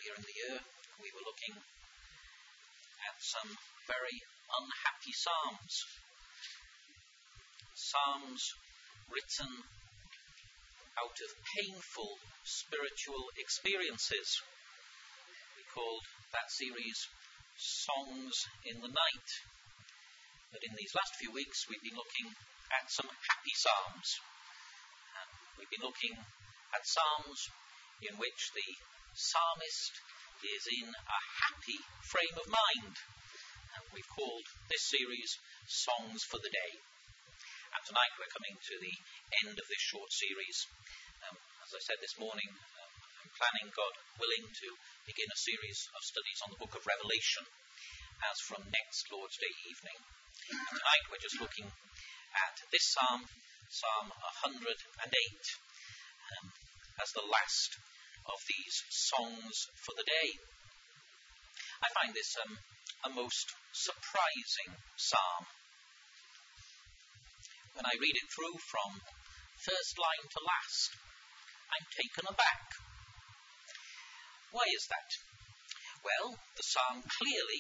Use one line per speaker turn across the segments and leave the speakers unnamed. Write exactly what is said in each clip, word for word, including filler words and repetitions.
Earlier in the year, we were looking at some very unhappy psalms. Psalms written out of painful spiritual experiences. We called that series Songs in the Night. But in these last few weeks, we've been looking at some happy psalms. Um, we've been looking at psalms in which the psalmist is in a happy frame of mind. And we've called this series Songs for the Day. And tonight we're coming to the end of this short series. Um, as I said this morning, um, I'm planning, God willing, to begin a series of studies on the book of Revelation as from next Lord's Day evening. And tonight we're just looking at this psalm, Psalm one hundred eight, um, as the last of these songs for the day. I find this um, a most surprising psalm. When I read it through from first line to last, I'm taken aback. Why is that? Well, the psalm clearly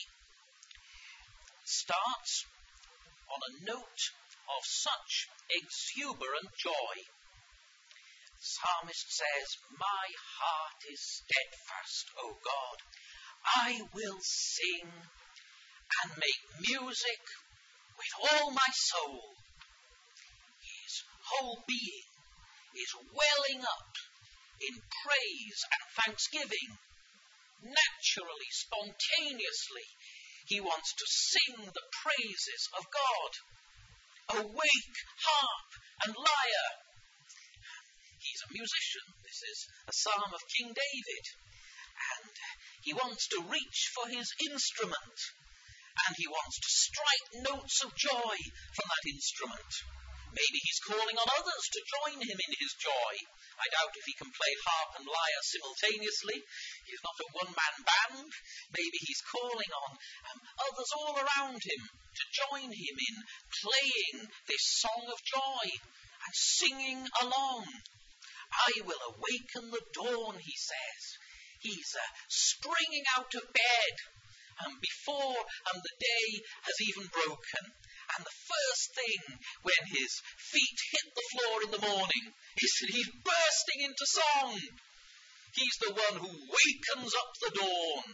starts on a note of such exuberant joy. The psalmist says, "My heart is steadfast, O God. I will sing and make music with all my soul." His whole being is welling up in praise and thanksgiving. Naturally, spontaneously, he wants to sing the praises of God. Awake, harp and lyre. He's a musician. This is a psalm of King David. And he wants to reach for his instrument. And he wants to strike notes of joy from that instrument. Maybe he's calling on others to join him in his joy. I doubt if he can play harp and lyre simultaneously. He's not a one-man band. Maybe he's calling on um, others all around him to join him in playing this song of joy and singing along. I will awaken the dawn, he says. He's uh, springing out of bed um, before um, the day has even broken. And the first thing when his feet hit the floor in the morning is that he's bursting into song. He's the one who wakens up the dawn.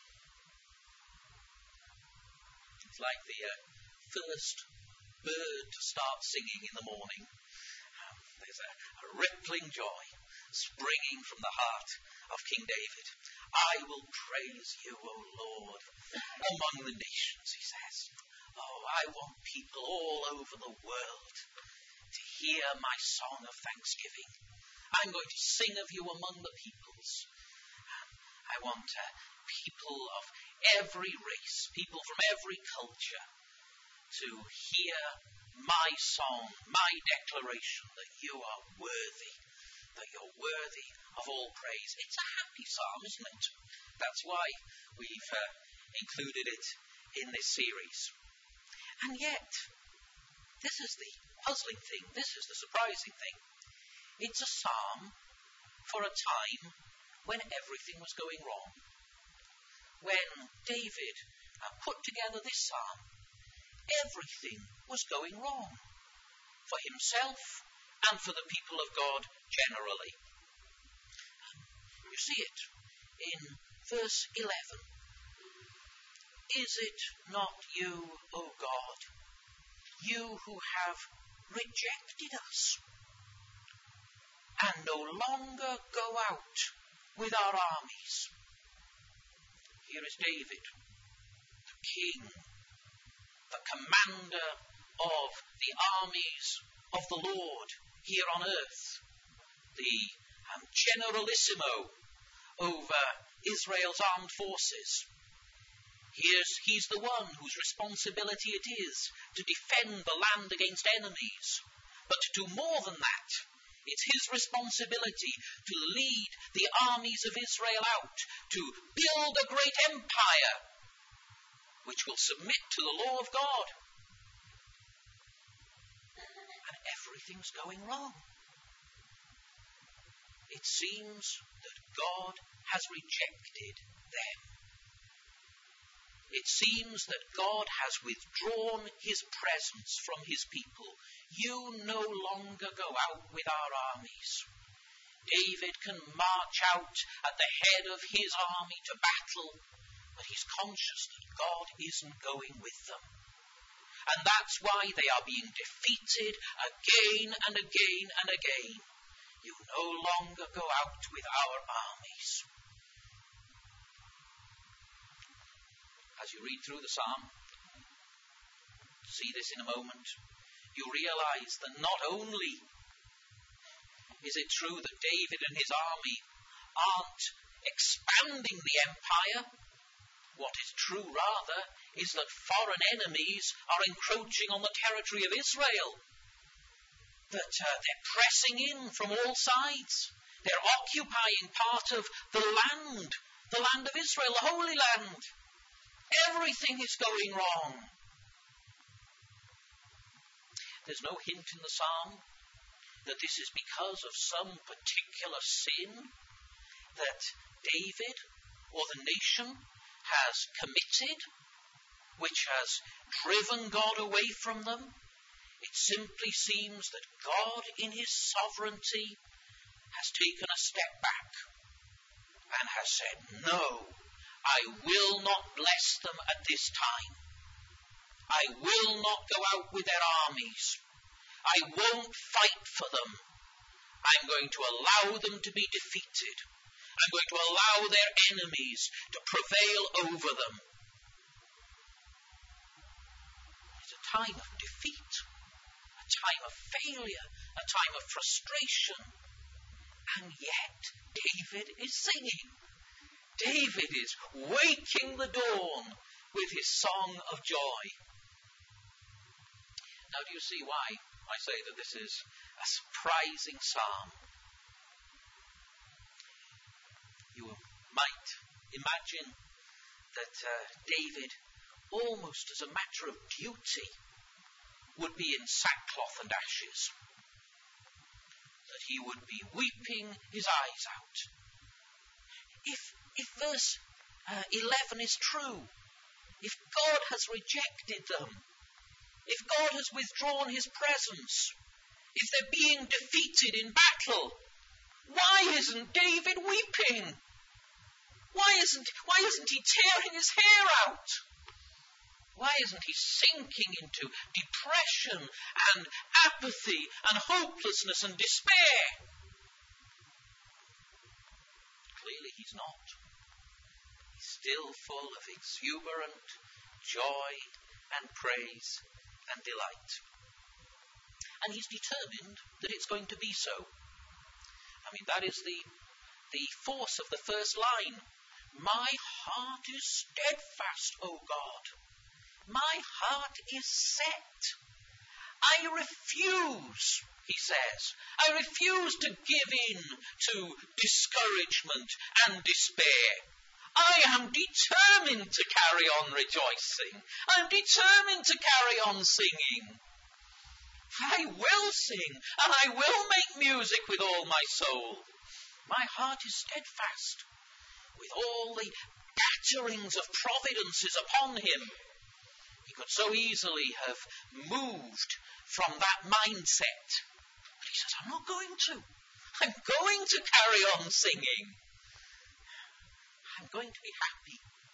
It's like the uh, first bird to start singing in the morning. Um, there's a, a rippling joy springing from the heart of King David. I will praise you, O Lord, among the nations, he says. Oh, I want people all over the world to hear my song of thanksgiving. I'm going to sing of you among the peoples. I want uh, people of every race, people from every culture, to hear my song, my declaration that you are worthy, that you're worthy of all praise. It's a happy psalm, isn't it? That's why we've uh, included it in this series. And yet, this is the puzzling thing, this is the surprising thing. It's a psalm for a time when everything was going wrong. When David uh, put together this psalm, everything was going wrong for himself and for the people of God generally. You see it in verse eleven. Is it not you, O God, you who have rejected us and no longer go out with our armies? Here is David, the king, the commander of the armies of the Lord here on earth, the um, generalissimo over Israel's armed forces. Here's, he's the one whose responsibility it is to defend the land against enemies. But to do more than that, it's his responsibility to lead the armies of Israel out, to build a great empire which will submit to the law of God. And everything's going wrong. It seems that God has rejected them. It seems that God has withdrawn his presence from his people. You no longer go out with our armies. David can march out at the head of his army to battle, but he's conscious that God isn't going with them. And that's why they are being defeated again and again and again. You no longer go out with our armies. As you read through the psalm, see this in a moment, you realize that not only is it true that David and his army aren't expanding the empire, what is true rather is that foreign enemies are encroaching on the territory of Israel. That uh, they're pressing in from all sides. They're occupying part of the land, the land of Israel, the Holy Land. Everything is going wrong. There's no hint in the psalm that this is because of some particular sin that David or the nation has committed, which has driven God away from them. It simply seems that God, in his sovereignty, has taken a step back and has said, no, I will not bless them at this time. I will not go out with their armies. I won't fight for them. I'm going to allow them to be defeated. I'm going to allow their enemies to prevail over them. It's a time of defeat, a time of failure, a time of frustration. And yet, David is singing. David is waking the dawn with his song of joy. Now, do you see why I say that this is a surprising psalm? You might imagine that uh, David, almost as a matter of duty, would be in sackcloth and ashes. That he would be weeping his eyes out. If, if verse uh, eleven is true, if God has rejected them, if God has withdrawn his presence, if they're being defeated in battle, why isn't David weeping? Why isn't, why isn't he tearing his hair out? Why isn't he sinking into depression and apathy and hopelessness and despair? Clearly he's not. He's still full of exuberant joy and praise and delight. And he's determined that it's going to be so. I mean, that is the, the force of the first line. My heart is steadfast, O God. My heart is set. I refuse, he says, I refuse to give in to discouragement and despair. I am determined to carry on rejoicing. I'm determined to carry on singing. I will sing, and I will make music with all my soul. My heart is steadfast, with all the batterings of providences upon him. He could so easily have moved from that mindset. But he says, I'm not going to. I'm going to carry on singing. I'm going to be happy.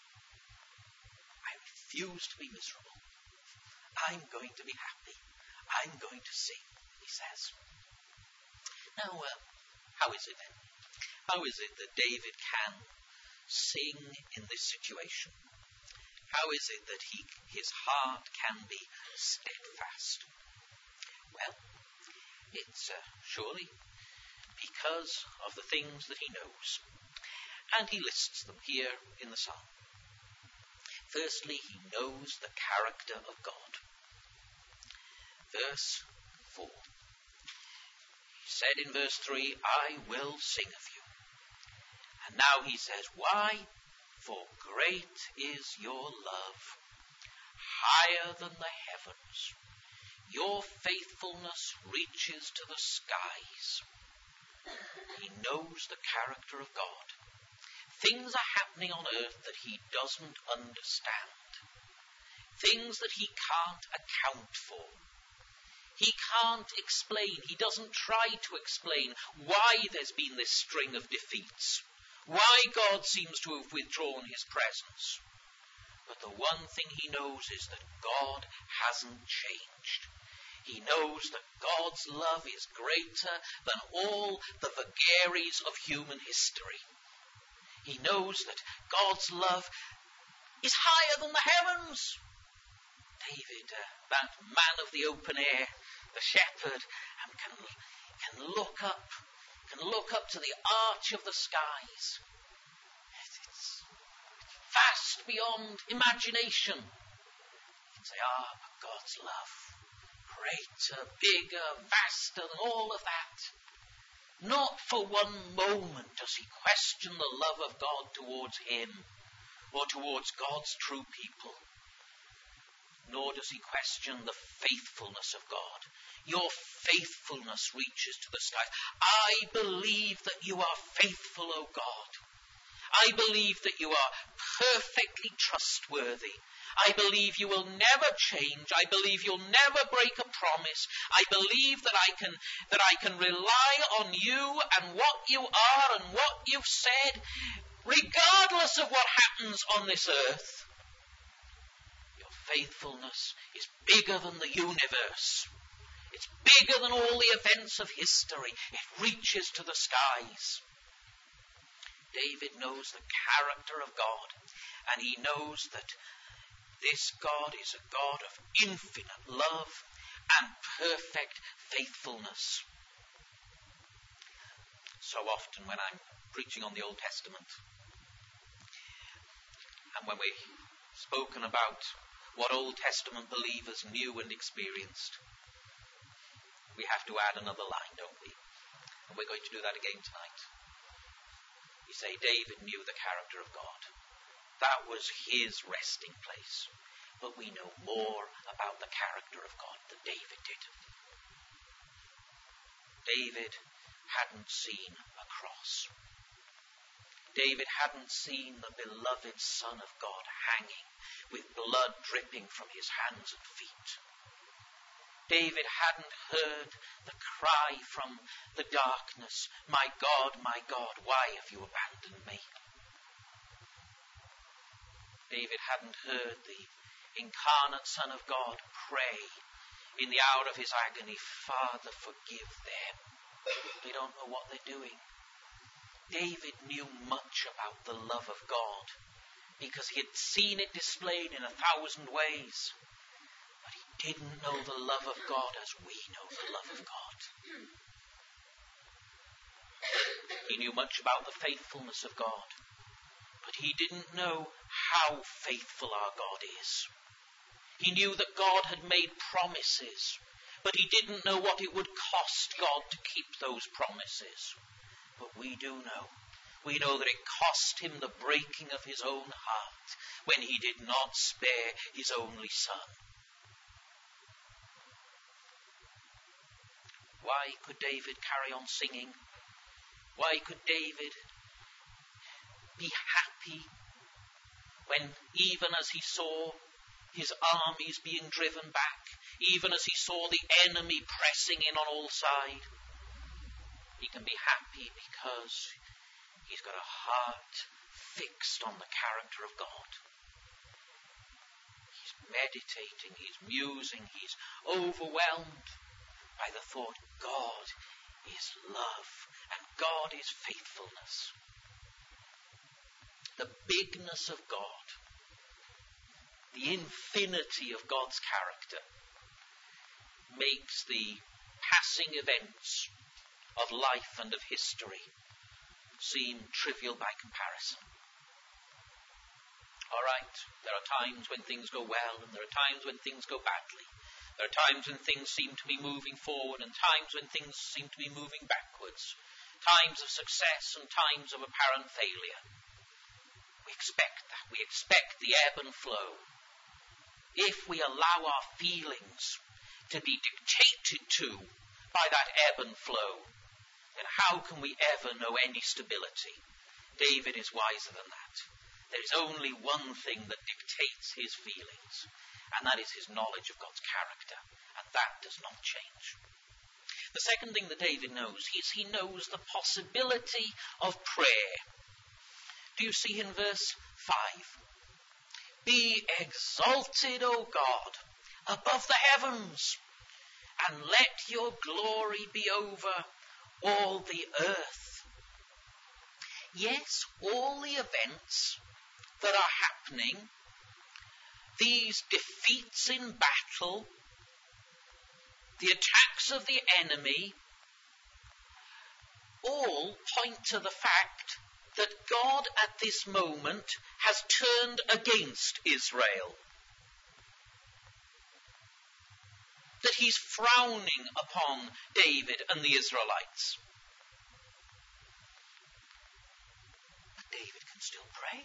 I refuse to be miserable. I'm going to be happy. I'm going to sing, he says. Now, uh, how is it then? How is it that David can sing in this situation? How is it that he, his heart can be steadfast? Well, it's uh, surely because of the things that he knows. And he lists them here in the psalm. Firstly, he knows the character of God. Verse four. He said in verse three, I will sing of you. And now he says, why? For great is your love, higher than the heavens. Your faithfulness reaches to the skies. He knows the character of God. Things are happening on earth that he doesn't understand. Things that he can't account for. He can't explain. He doesn't try to explain why there's been this string of defeats. Why God seems to have withdrawn his presence. But the one thing he knows is that God hasn't changed. He knows that God's love is greater than all the vagaries of human history. He knows that God's love is higher than the heavens. David, uh, that man of the open air, the shepherd, and can, can look up, can look up to the arch of the skies. It's vast beyond imagination. You can say, ah, but God's love, greater, bigger, vaster than all of that. Not for one moment does he question the love of God towards him or towards God's true people. Nor does he question the faithfulness of God. Your faithfulness reaches to the skies. I believe that you are faithful, O God. I believe that you are perfectly trustworthy. I believe you will never change. I believe you'll never break a promise. I believe that I can that I can rely on you and what you are and what you've said, regardless of what happens on this earth. Your faithfulness is bigger than the universe. It's bigger than all the events of history. It reaches to the skies. David knows the character of God, and he knows that this God is a God of infinite love and perfect faithfulness. So often when I'm preaching on the Old Testament, and when we've spoken about what Old Testament believers knew and experienced, we have to add another line, don't we? And we're going to do that again tonight. We say David knew the character of God. That was his resting place. But we know more about the character of God than David did. David hadn't seen a cross. David hadn't seen the beloved Son of God hanging with blood dripping from his hands and feet. David hadn't heard the cry from the darkness, "My God, my God, why have you abandoned me?" David hadn't heard the incarnate Son of God pray in the hour of his agony, "Father, forgive them. They don't know what they're doing." David knew much about the love of God because he had seen it displayed in a thousand ways. But he didn't know the love of God as we know the love of God. He knew much about the faithfulness of God, but he didn't know how faithful our God is. He knew that God had made promises, but he didn't know what it would cost God to keep those promises. But we do know. We know that it cost him the breaking of his own heart when he did not spare his only son. Why could David carry on singing? Why could David be happy when, even as he saw his armies being driven back, even as he saw the enemy pressing in on all sides, he can be happy because he's got a heart fixed on the character of God. He's meditating, he's musing, he's overwhelmed by the thought, God is love and God is faithfulness. The bigness of God, the infinity of God's character, makes the passing events of life and of history seem trivial by comparison. All right, there are times when things go well and there are times when things go badly. There are times when things seem to be moving forward and times when things seem to be moving backwards. Times of success and times of apparent failure. We expect that. We expect the ebb and flow. If we allow our feelings to be dictated to by that ebb and flow, then And how can we ever know any stability? David is wiser than that. There is only one thing that dictates his feelings, and that is his knowledge of God's character, and that does not change. The second thing that David knows is he knows the possibility of prayer. Do you see in verse five? Be exalted, O God, above the heavens, and let your glory be over all the earth. Yes, all the events that are happening, these defeats in battle, the attacks of the enemy, all point to the fact that God at this moment has turned against Israel. That he's frowning upon David and the Israelites. But David can still pray.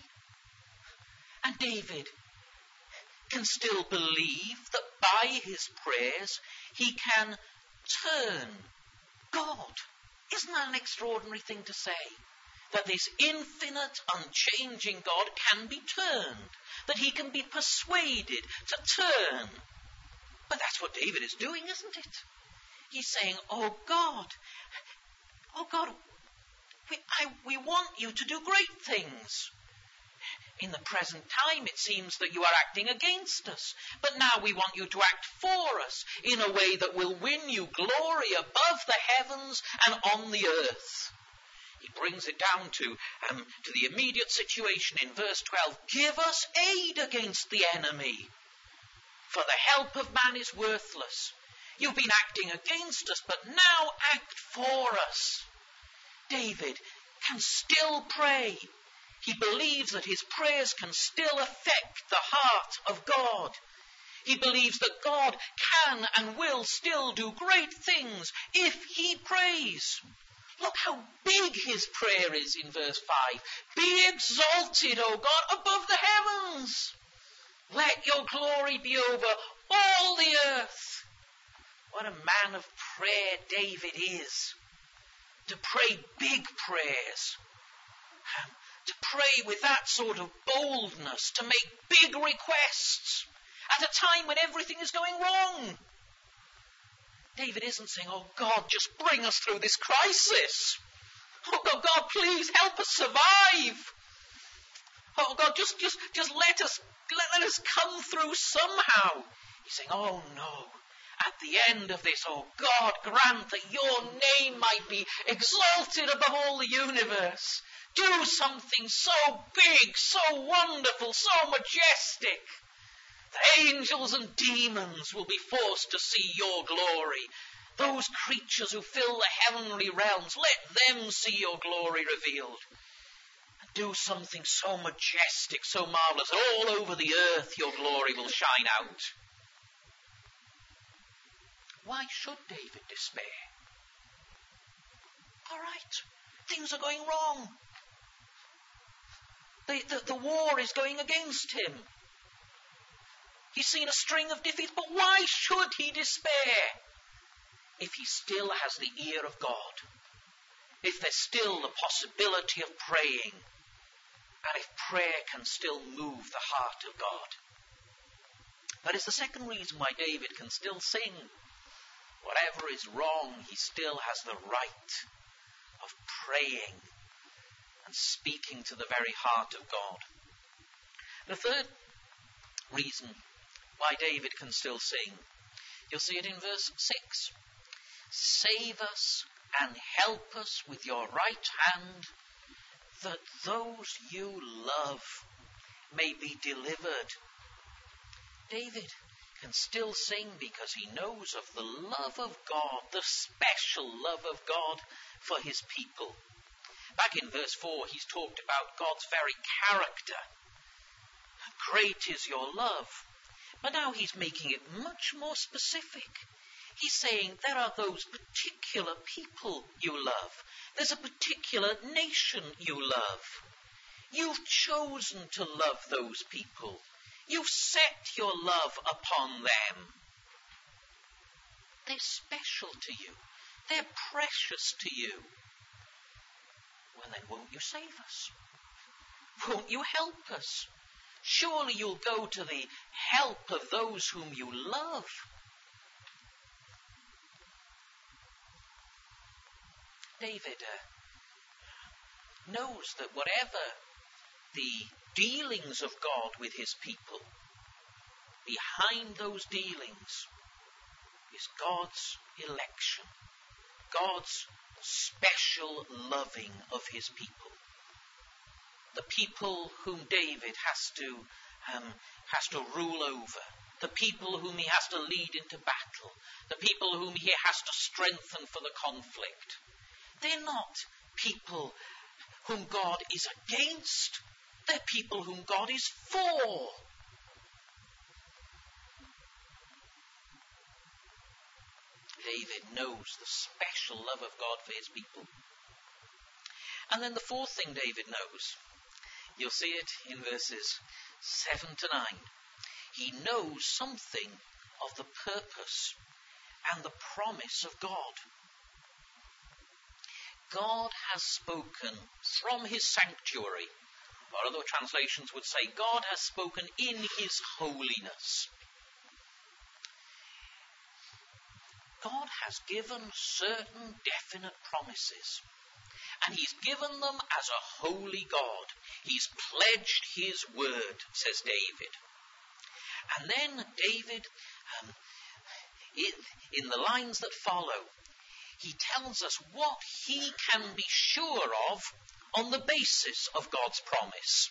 And David can still believe that by his prayers he can turn God. Isn't that an extraordinary thing to say? That this infinite, unchanging God can be turned. That he can be persuaded to turn. But that's what David is doing, isn't it? He's saying, oh God, oh God, we, I, we want you to do great things. In the present time, it seems that you are acting against us. But now we want you to act for us in a way that will win you glory above the heavens and on the earth. He brings it down to, um, to the immediate situation in verse twelve. Give us aid against the enemy, for the help of man is worthless. You've been acting against us, but now act for us. David can still pray. He believes that his prayers can still affect the heart of God. He believes that God can and will still do great things if he prays. Look how big his prayer is in verse five. Be exalted, O God, above the heavens. Let your glory be over all the earth. What a man of prayer David is. To pray big prayers. To pray with that sort of boldness. To make big requests. At a time when everything is going wrong. David isn't saying, oh God, just bring us through this crisis. Oh God, God, please help us survive. Oh God, just, just, just let us, let, let us come through somehow. He's saying, oh no. At the end of this, oh God, grant that your name might be exalted above all the universe. Do something so big, so wonderful, so majestic. The angels and demons will be forced to see your glory. Those creatures who fill the heavenly realms, let them see your glory revealed. And do something so majestic, so marvelous, that all over the earth your glory will shine out. Why should David despair? All right, things are going wrong. The, the, the war is going against him. He's seen a string of defeats, but why should he despair? If he still has the ear of God, if there's still the possibility of praying, and if prayer can still move the heart of God. That is the second reason why David can still sing. Whatever is wrong, he still has the right of praying and speaking to the very heart of God. The third reason why David can still sing, you'll see it in verse six. Save us and help us with your right hand, that those you love may be delivered. David can still sing because he knows of the love of God, the special love of God for his people. Back in verse four, he's talked about God's very character. Great is your love. But now he's making it much more specific. He's saying there are those particular people you love. There's a particular nation you love. You've chosen to love those people. You've set your love upon them. They're special to you. They're precious to you. And then won't you save us? Won't you help us? Surely you'll go to the help of those whom you love. David uh, knows that whatever the dealings of God with his people, behind those dealings is God's election, God's special loving of his people. The people whom David has to um, has to rule over, the people whom he has to lead into battle, the people whom he has to strengthen for the conflict. They're not people whom God is against. They're people whom God is for. David knows the special love of God for his people. And then the fourth thing David knows, you'll see it in verses seven to nine. He knows something of the purpose and the promise of God. God has spoken from his sanctuary, or other translations would say God has spoken in his holiness. God has given certain definite promises, and he's given them as a holy God. He's pledged his word, says David. And then David, um, in, in the lines that follow, he tells us what he can be sure of on the basis of God's promise.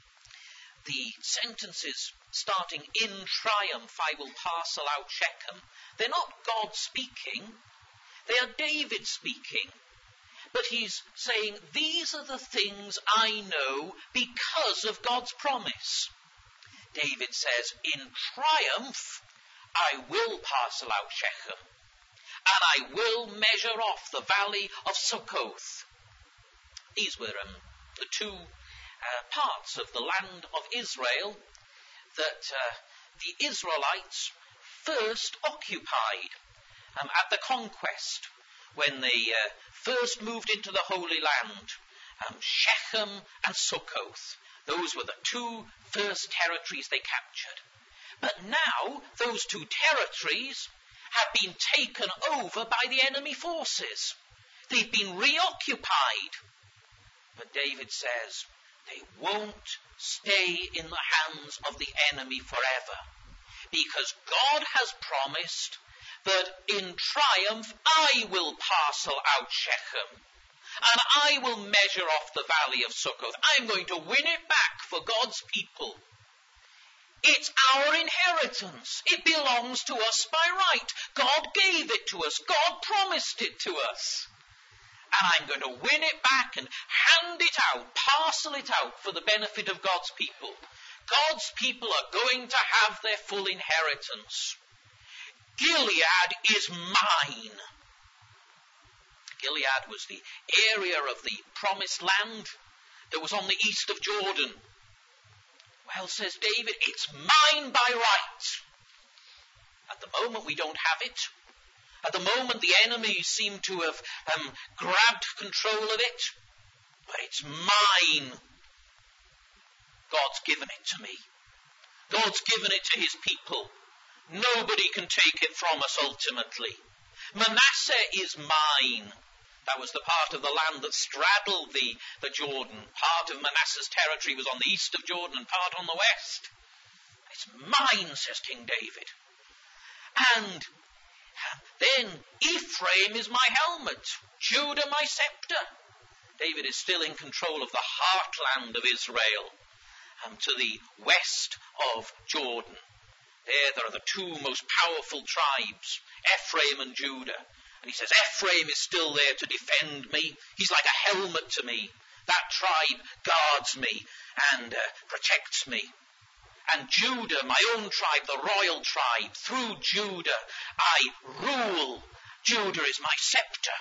The sentences starting in triumph, I will parcel out Shechem, they're not God speaking, they are David speaking. But he's saying, these are the things I know because of God's promise. David says, in triumph, I will parcel out Shechem, and I will measure off the valley of Succoth. These were um, the two uh, parts of the land of Israel that uh, the Israelites first occupied um, at the conquest when they uh, first moved into the Holy Land. Um, Shechem and Succoth. Those were the two first territories they captured. But now those two territories have been taken over by the enemy forces. They've been reoccupied. But David says they won't stay in the hands of the enemy forever, because God has promised that in triumph I will parcel out Shechem, and I will measure off the valley of Succoth. I'm going to win it back for God's people. It's our inheritance. It belongs to us by right. God gave it to us. God promised it to us. And I'm going to win it back and hand it out, parcel it out for the benefit of God's people. God's people are going to have their full inheritance. Gilead is mine. Gilead was the area of the promised land that was on the east of Jordan. Well, says David, it's mine by right. At the moment we don't have it. At the moment the enemies seem to have um, grabbed control of it. But it's mine. God's given it to me. God's given it to his people. Nobody can take it from us ultimately. Manasseh is mine. That was the part of the land that straddled the, the Jordan. Part of Manasseh's territory was on the east of Jordan and part on the west. It's mine, says King David. And then Ephraim is my helmet, Judah my scepter. David is still in control of the heartland of Israel, um, to the west of Jordan. There, there are the two most powerful tribes, Ephraim and Judah. And he says, Ephraim is still there to defend me. He's like a helmet to me. That tribe guards me and uh, protects me. And Judah, my own tribe, the royal tribe, through Judah I rule. Judah is my scepter.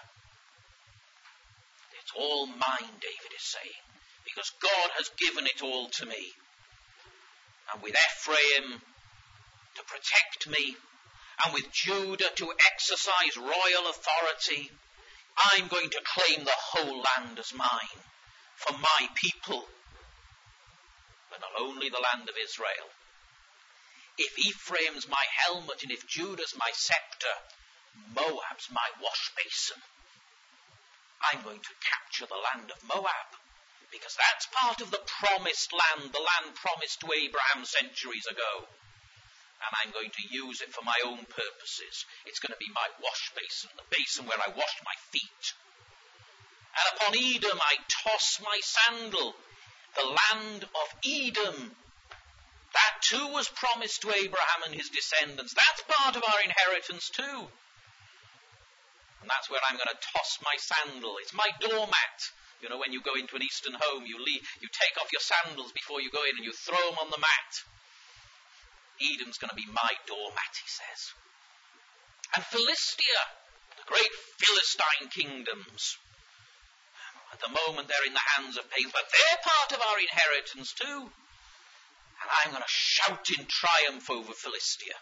It's all mine, David is saying, because God has given it all to me. And with Ephraim to protect me, and with Judah to exercise royal authority, I'm going to claim the whole land as mine. for my people, but not only the land of Israel. If Ephraim's my helmet and if Judah's my scepter, Moab's my wash basin. I'm going to capture the land of Moab, because that's part of the promised land, the land promised to Abraham centuries ago. And I'm going to use it for my own purposes. It's going to be my wash basin, the basin where I wash my feet. And upon Edom I toss my sandal, the land of Edom. That too was promised to Abraham and his descendants. That's part of our inheritance too. And that's where I'm going to toss my sandal. It's my doormat. You know, when you go into an Eastern home, you leave, you take off your sandals before you go in and you throw them on the mat. Edom's going to be my doormat, he says. And Philistia, the great Philistine kingdoms. At the moment they're in the hands of pagans, but they're part of our inheritance too. And I'm going to shout in triumph over Philistia.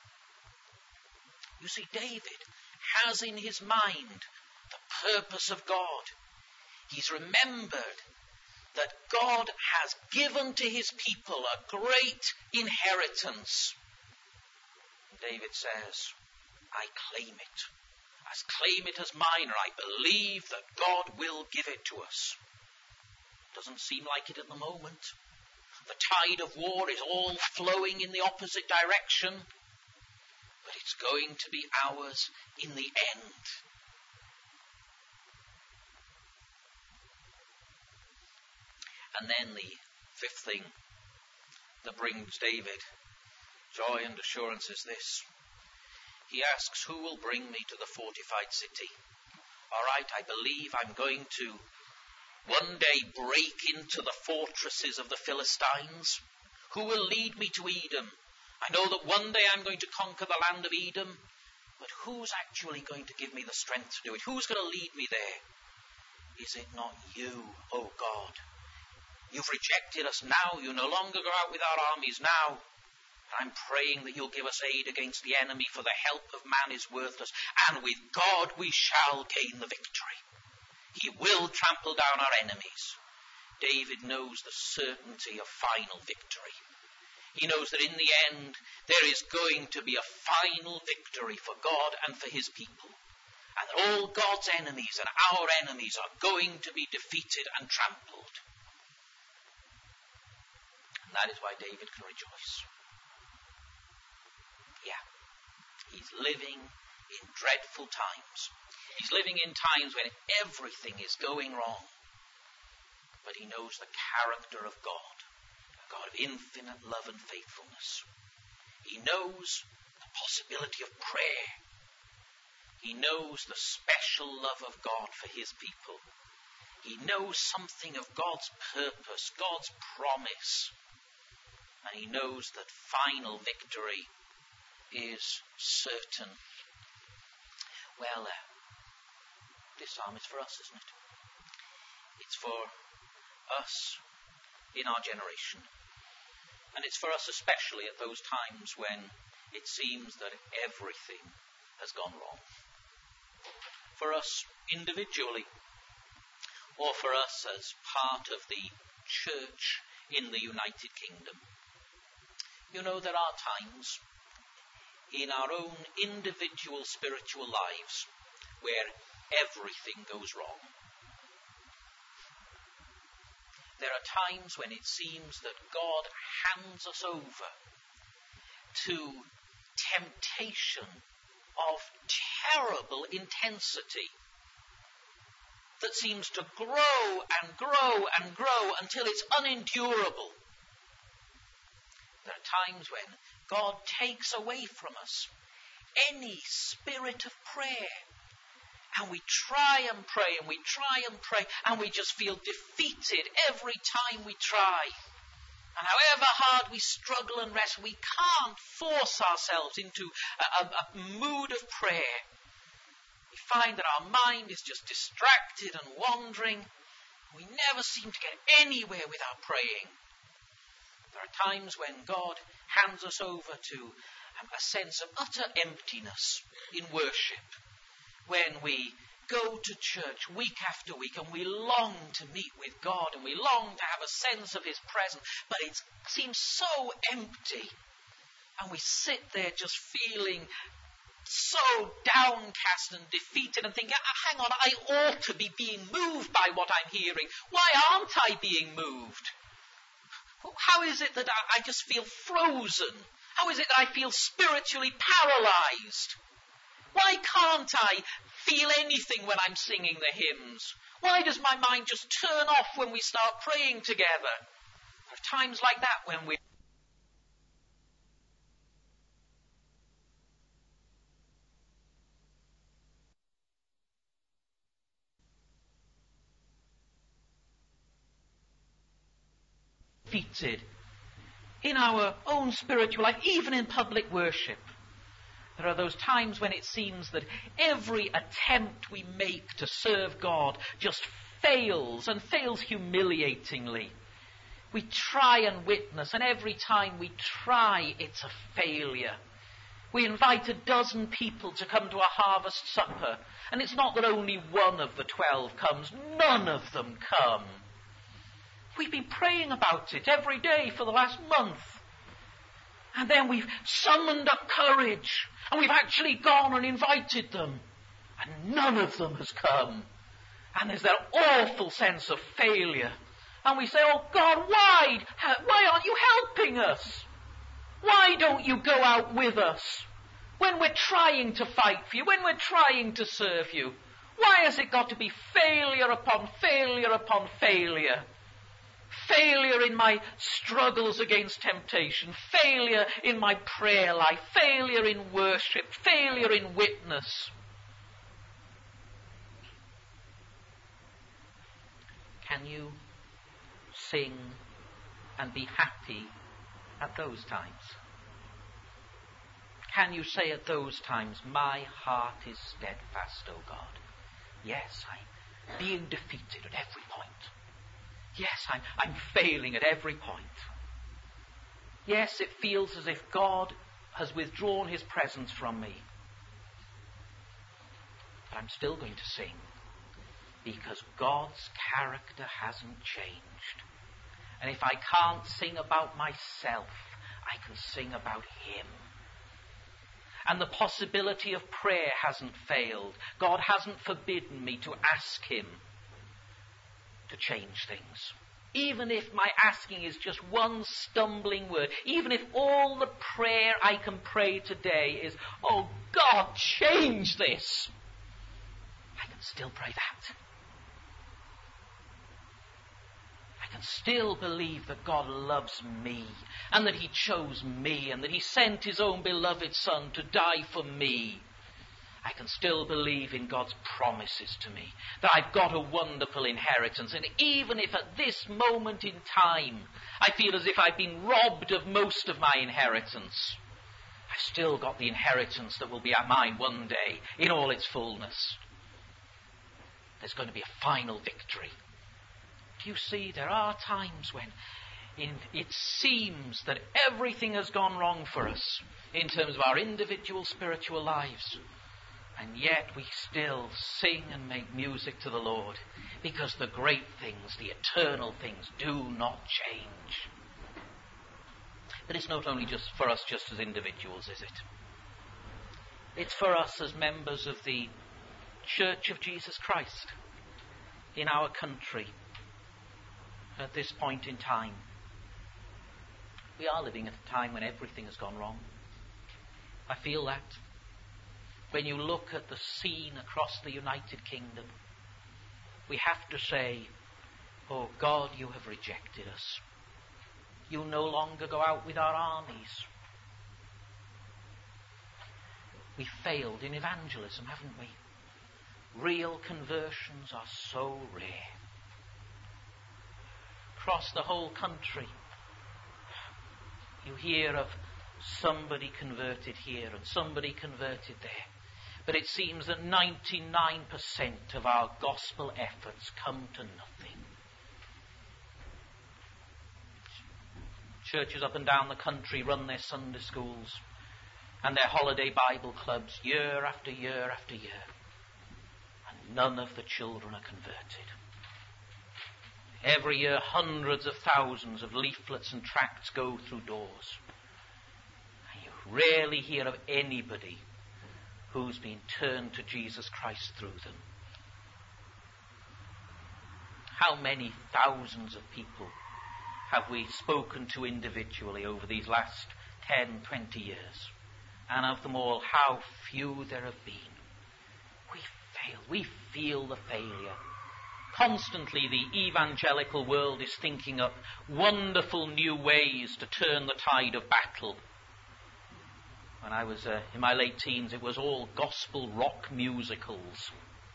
You see, David has in his mind the purpose of God. He's remembered that God has given to his people a great inheritance. David says, I claim it. I claim it as mine, and I believe that God will give it to us. Doesn't seem like it at the moment. The tide of war is all flowing in the opposite direction, but it's going to be ours in the end. And then the fifth thing that brings David joy and assurance is this. He asks, who will bring me to the fortified city? All right, I believe I'm going to one day break into the fortresses of the Philistines. Who will lead me to Edom? I know that one day I'm going to conquer the land of Edom, but who's actually going to give me the strength to do it? Who's going to lead me there? Is it not you, O God? You've rejected us now. You no longer go out with our armies now. I'm praying that you'll give us aid against the enemy, for the help of man is worthless. And with God we shall gain the victory. He will trample down our enemies. David knows the certainty of final victory. He knows that in the end there is going to be a final victory for God and for his people. And that all God's enemies and our enemies are going to be defeated and trampled. And that is why David can rejoice. Yeah, he's living in dreadful times. He's living in times when everything is going wrong. But he knows the character of God, a God of infinite love and faithfulness. He knows the possibility of prayer. He knows the special love of God for his people. He knows something of God's purpose, God's promise. And he knows that final victory is certain. Well, uh, this psalm is for us, isn't it? It's for us in our generation. And it's for us especially at those times when it seems that everything has gone wrong. For us individually, or for us as part of the church in the United Kingdom. You know, there are times in our own individual spiritual lives where everything goes wrong. There are times when it seems that God hands us over to temptation of terrible intensity that seems to grow and grow and grow until it's unendurable. There are times when God takes away from us any spirit of prayer. And we try and pray and we try and pray and we just feel defeated every time we try. And however hard we struggle and wrestle, we can't force ourselves into a, a, a mood of prayer. We find that our mind is just distracted and wandering. We never seem to get anywhere without praying. There are times when God hands us over to um, a sense of utter emptiness in worship, when we go to church week after week and we long to meet with God and we long to have a sense of his presence, but it seems so empty. And we sit there just feeling so downcast and defeated and thinking, hang on, I ought to be being moved by what I'm hearing. Why aren't I being moved? How is it that I just feel frozen? How is it that I feel spiritually paralyzed? Why can't I feel anything when I'm singing the hymns? Why does my mind just turn off when we start praying together? There are times like that when we defeated in our own spiritual life, even in public worship. There are those times when it seems that every attempt we make to serve God just fails, and fails humiliatingly. We try and witness, and every time we try, it's a failure. We invite a dozen people to come to a harvest supper, and it's not that only one of the twelve comes, none of them come. We've been praying about it every day for the last month. And then we've summoned up courage, and we've actually gone and invited them. And none of them has come. And there's that awful sense of failure. And we say, oh God, why? Why aren't you helping us? Why don't you go out with us? When we're trying to fight for you, when we're trying to serve you, why has it got to be failure upon failure upon failure? Failure in my struggles against temptation, failure in my prayer life, failure in worship, failure in witness. Can you sing and be happy at those times? Can you say at those times, my heart is steadfast, O God? Yes, I'm being defeated at every point. Yes, I'm, I'm failing at every point. Yes, it feels as if God has withdrawn his presence from me. But I'm still going to sing, because God's character hasn't changed. And if I can't sing about myself, I can sing about him. And the possibility of prayer hasn't failed. God hasn't forbidden me to ask him to change things. Even if my asking is just one stumbling word, even if all the prayer I can pray today is, oh God, change this, I can still pray that. I can still believe that God loves me, and that he chose me, and that he sent his own beloved Son to die for me. I can still believe in God's promises to me, that I've got a wonderful inheritance. And even if at this moment in time I feel as if I've been robbed of most of my inheritance, I've still got the inheritance that will be mine one day in all its fullness. There's going to be a final victory. You see, there are times when in, it seems that everything has gone wrong for us in terms of our individual spiritual lives. And yet we still sing and make music to the Lord, because the great things, the eternal things, do not change. But it's not only just for us just as individuals, is it? It's for us as members of the Church of Jesus Christ in our country at this point in time. We are living at a time when everything has gone wrong. I feel that. When you look at the scene across the United Kingdom, we have to say, oh God, you have rejected us. You no longer go out with our armies. We failed in evangelism, haven't we? Real conversions are so rare. Across the whole country, you hear of somebody converted here and somebody converted there. But it seems that ninety-nine percent of our gospel efforts come to nothing. Churches up and down the country run their Sunday schools and their holiday Bible clubs year after year after year. And none of the children are converted. Every year, hundreds of thousands of leaflets and tracts go through doors. And you rarely hear of anybody who's been turned to Jesus Christ through them. How many thousands of people have we spoken to individually over these last ten, twenty years? And of them all, how few there have been. We fail. We feel the failure. Constantly the evangelical world is thinking up wonderful new ways to turn the tide of battle. When I was uh, in my late teens, it was all gospel rock musicals.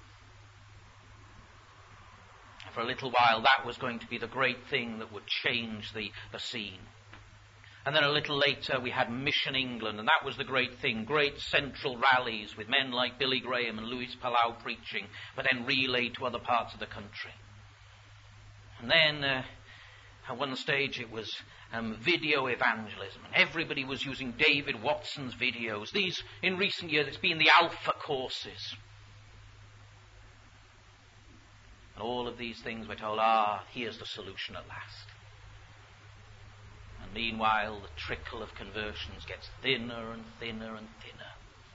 For a little while, that was going to be the great thing that would change the, the scene. And then a little later, we had Mission England, and that was the great thing. Great central rallies with men like Billy Graham and Louis Palau preaching, but then relayed to other parts of the country. And then, uh, at one stage, it was um, video evangelism. And everybody was using David Watson's videos. These, in recent years, it's been the Alpha courses. And all of these things we're told, ah, here's the solution at last. And meanwhile, the trickle of conversions gets thinner and thinner and thinner.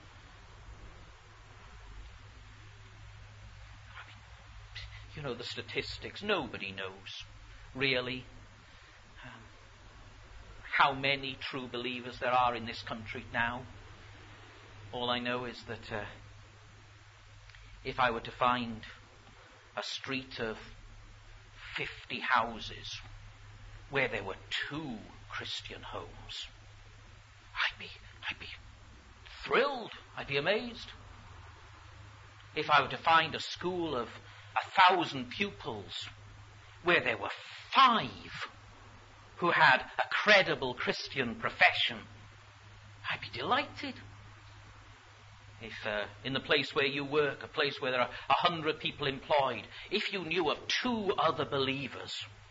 I mean, you know the statistics. Nobody knows, really, um, how many true believers there are in this country now. All I know is that uh, if I were to find a street of fifty houses where there were two Christian homes, I'd be, I'd be thrilled. I'd be amazed. If I were to find a school of a thousand pupils where there were five who had a credible Christian profession, I'd be delighted. If uh, in the place where you work, a place where there are a hundred people employed, if you knew of two other believers,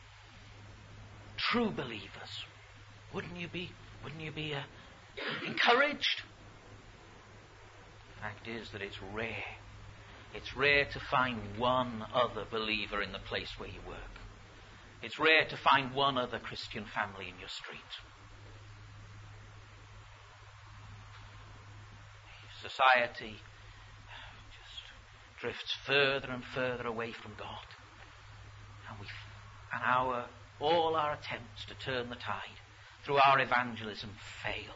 true believers, wouldn't you be, wouldn't you be uh, encouraged? The fact is that it's rare. It's rare to find one other believer in the place where you work. It's rare to find one other Christian family in your street. Society just drifts further and further away from God, and we, and our all our attempts to turn the tide through our evangelism fail.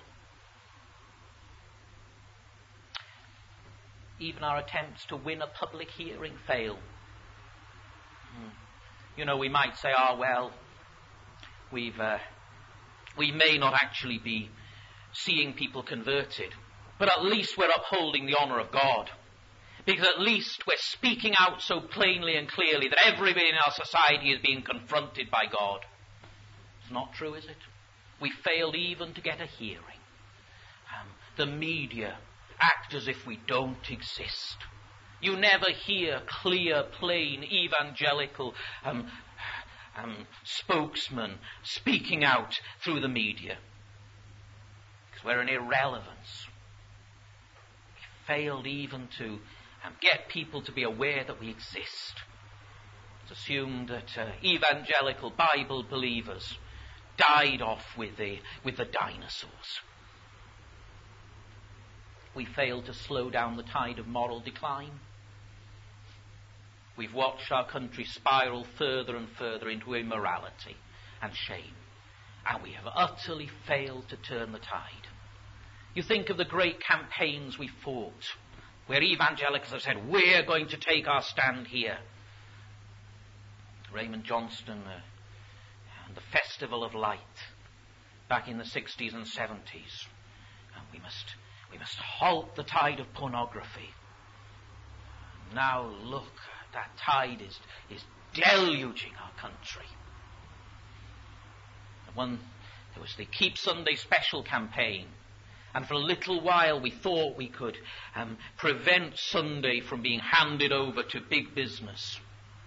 Even our attempts to win a public hearing fail. Hmm. You know, we might say, "Ah, oh, well, we've uh, we may not actually be seeing people converted, but at least we're upholding the honour of God. Because at least we're speaking out so plainly and clearly that everybody in our society is being confronted by God." It's not true, is it? We failed even to get a hearing. Um, the media act as if we don't exist. You never hear clear, plain, evangelical um, um, spokesmen speaking out through the media. Because we're an irrelevance. Failed even to um, get people to be aware that we exist. It's assumed that uh, evangelical Bible believers died off with the, with the dinosaurs. We failed to slow down the tide of moral decline. We've watched our country spiral further and further into immorality and shame. And we have utterly failed to turn the tide. You think of the great campaigns we fought, where evangelicals have said, we're going to take our stand here. Raymond Johnston uh, and the Festival of Light back in the sixties and seventies. And we must, we must halt the tide of pornography. Now look, that tide is, is deluging our country. The one, there was the Keep Sunday Special campaign. And for a little while we thought we could um, prevent Sunday from being handed over to big business.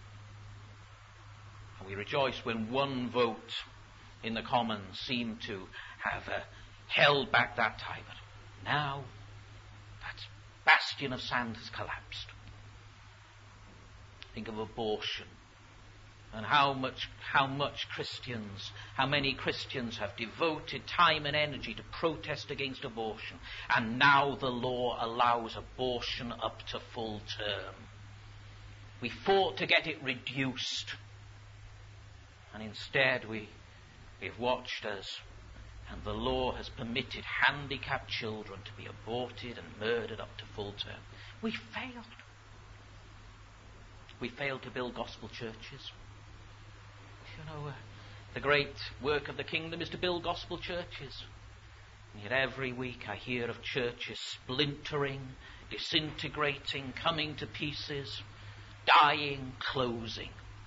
And we rejoiced when one vote in the Commons seemed to have uh, held back that tide. But now that bastion of sand has collapsed. Think of abortion. And how much, how much Christians, how many Christians have devoted time and energy to protest against abortion. And now the law allows abortion up to full term. We fought to get it reduced. And instead we, we've watched as, and the law has permitted handicapped children to be aborted and murdered up to full term. We failed. We failed to build gospel churches. You know, uh, the great work of the kingdom is to build gospel churches. And yet every week I hear of churches splintering, disintegrating, coming to pieces, dying, closing.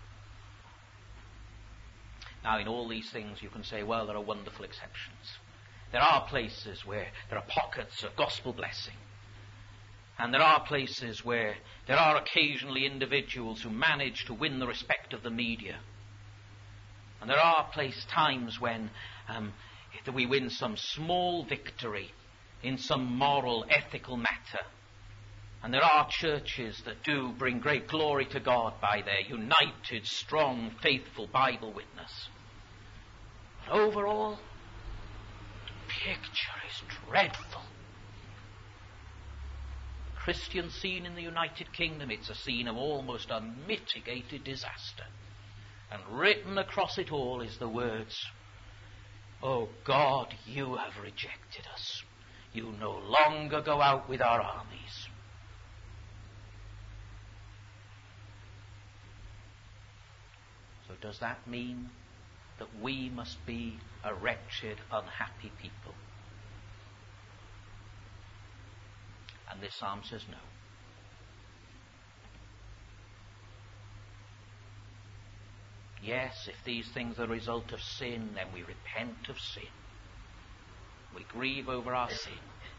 Now, in all these things you can say, well, there are wonderful exceptions. There are places where there are pockets of gospel blessing. And there are places where there are occasionally individuals who manage to win the respect of the media. And there are place times when um, we win some small victory in some moral, ethical matter. And there are churches that do bring great glory to God by their united, strong, faithful Bible witness. But overall, the picture is dreadful. The Christian scene in the United Kingdom, it's a scene of almost unmitigated disaster. And written across it all is the words, "Oh God, you have rejected us. You no longer go out with our armies." So does that mean that we must be a wretched, unhappy people? And this psalm says no. Yes, if these things are the result of sin, then we repent of sin. We grieve over our sin.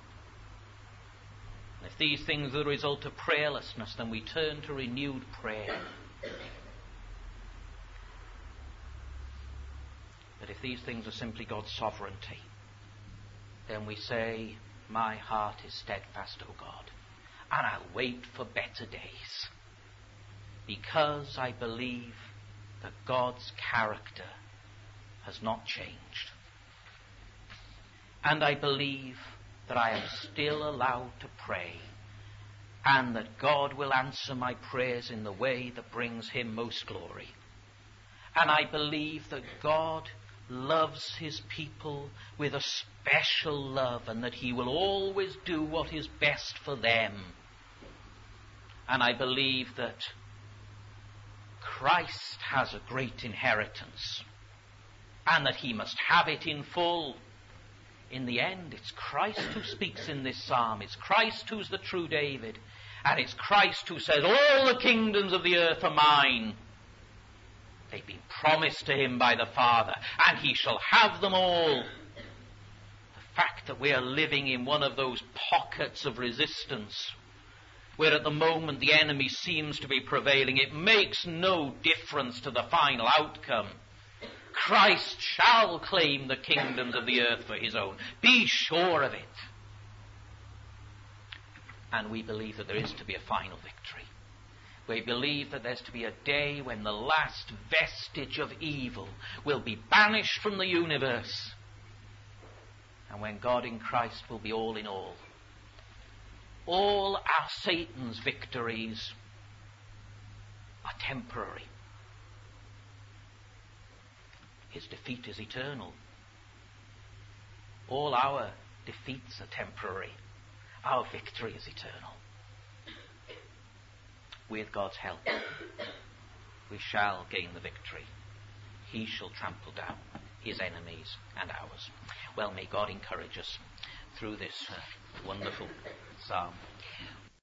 And if these things are the result of prayerlessness, then we turn to renewed prayer. But if these things are simply God's sovereignty, then we say, my heart is steadfast, O God, and I'll wait for better days, because I believe that God's character has not changed. And I believe that I am still allowed to pray, and that God will answer my prayers in the way that brings him most glory. And I believe that God loves his people with a special love, and that he will always do what is best for them. And I believe that Christ has a great inheritance, and that he must have it in full. In the end, it's Christ who speaks in this psalm. It's Christ who's the true David. And it's Christ who says, all the kingdoms of the earth are mine. They've been promised to him by the Father, and he shall have them all. The fact that we are living in one of those pockets of resistance, where at the moment the enemy seems to be prevailing, it makes no difference to the final outcome. Christ shall claim the kingdoms of the earth for his own. Be sure of it. And we believe that there is to be a final victory. We believe that there's to be a day when the last vestige of evil will be banished from the universe, and when God in Christ will be all in all. All our Satan's victories are temporary. His defeat is eternal. All our defeats are temporary. Our victory is eternal. With God's help, we shall gain the victory. He shall trample down his enemies and ours. Well, may God encourage us through this uh, wonderful psalm.